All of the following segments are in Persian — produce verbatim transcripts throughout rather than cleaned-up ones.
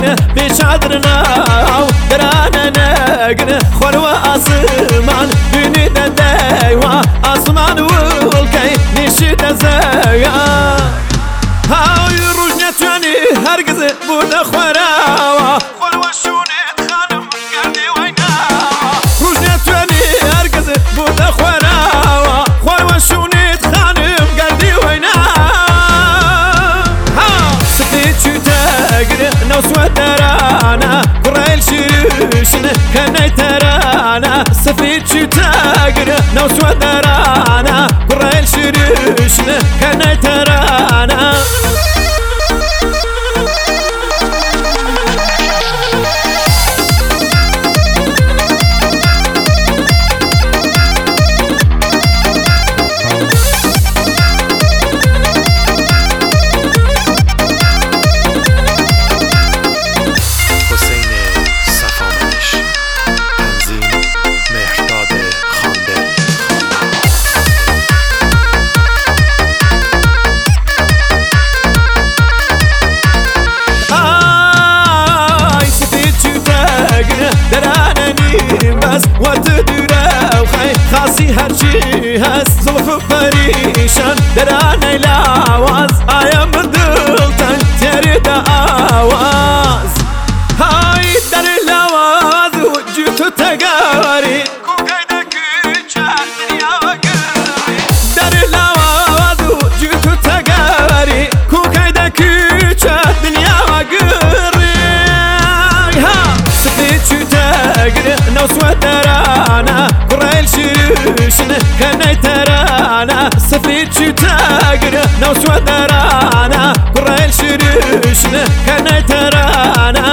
نقن بشادرنا درانه نقن خور و آسمان دنی ددیوا آسمان ولکی نشید زیا های روز نتوانی هرگز بود خورا خور و شونت خانم گردی وینا روز نتوانی هرگز بود خورا خور و شونت خانم گردی وینا سفید چو تگر نوسو ترانا قريل شيشن كني ترانا سفید چو تگر نوسو ترانا قريل شيشن كني ترانا بس وتدرا وخي خاصي هرشي هس زلف بريشان دراني لاواز آيا مدلتن تريد آواز هاي در لاواز وجوتو تقاري كوكايدا كيشا دنيا وقري در لاواز وجوتو تقاري كوكايدا كيشا دنيا وقري ها سفيد شو تقري نوسو ترانا قريل شيشن كني ترانا سفيد شو تقري نوسو ترانا قريل شيشن كني ترانا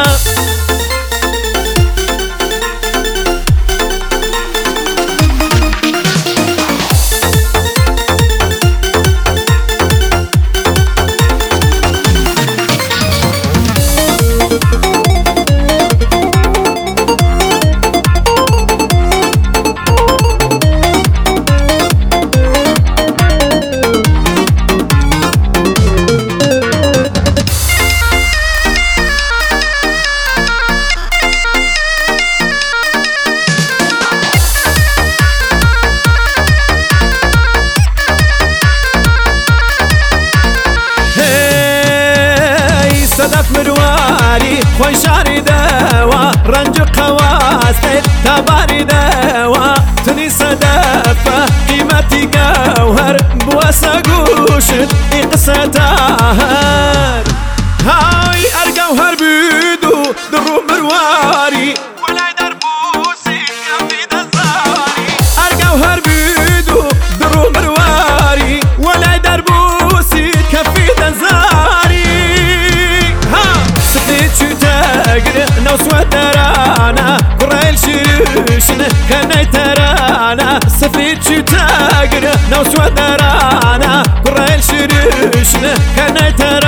صدف مرواري خوي شاري دوا رنج قواستي تباري دوا تني صدفة قيمتي جوهر بواسا قوشن إقساتهر هاي أرجوهر بيدو درو مرواري ولا دربوسي كفي دزاري أرجوهر بيدو درو مرواري ولا دربوسي كفي دزاري نوسو ترانا قريل شيشن كني ترانا سفيد شو تقر نوسو ترانا قريل شيشن كني ترانا